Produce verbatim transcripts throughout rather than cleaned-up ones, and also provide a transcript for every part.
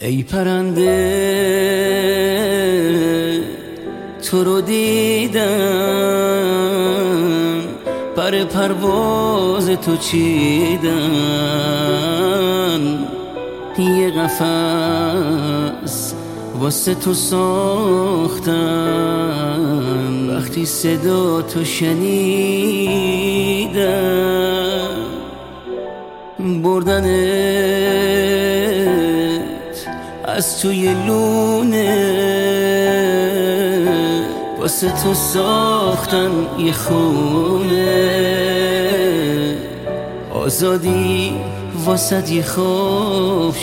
ای پرنده تو رو دیدم، پر پرواز تو چیدم، یه قفس واسه تو ساختم، وقتی صدا تو شنیدم بردنت از توی لونه، واسه تو ساختن یه خونه، آزادی واسه یه خواب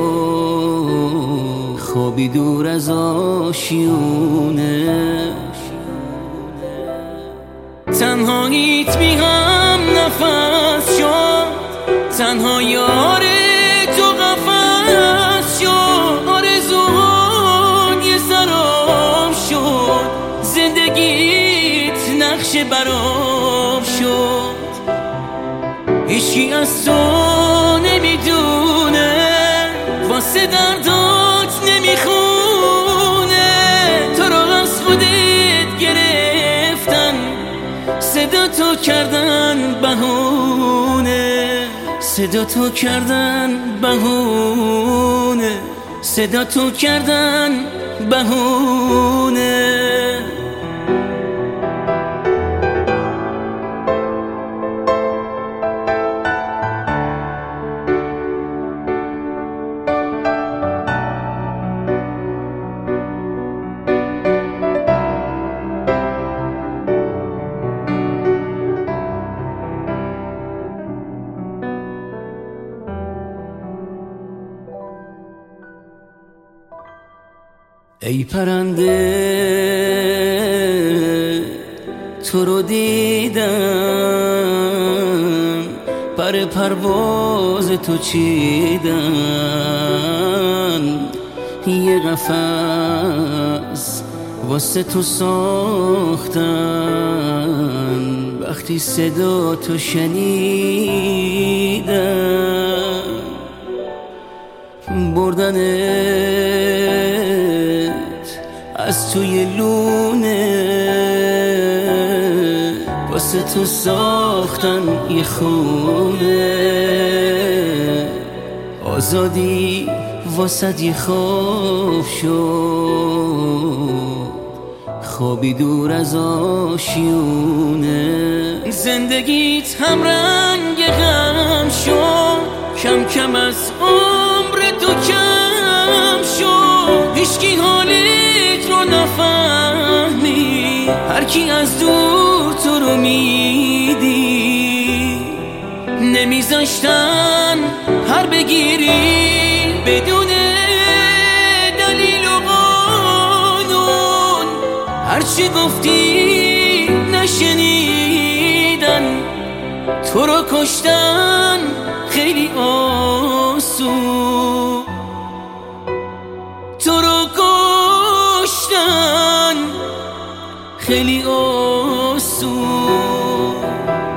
شد، خوابی دور از آشیونه، تنهاییت بی هم نفس شد، تنها یار تو قفس شد، آرزوان یه سراب شد، زندگیت نقش برام شد، هیچی از تو نمیدونه، واسه دردات نمیخونه، تو رو از خودت گرفتن، صدا تو کردن بهونه، صدا تو کردن بهونه، صدا تو کردن بهونه. ای پرنده تو رو دیدم، پر پرواز تو چیدم، یه قفس واسه تو ساختم، وقتی صدا تو شنیدم بردنت از توی لونه، واسه تو ساختن یه خونه، آزادی واسه یه خواب شد، خوابی دور از آشیونه، زندگیت هم رنگ غم شد، کم کم از عمر تو کم شد، هیچکی حالت رو نفهمی، هر کی از دور تو رو میدی، نمیذاشتن هر بگیری بدون دلیل و قانون، هرچی گفتی نشنیدن، تو رو کشتن خیلی آسون، تو رو کشتن خیلی آسون.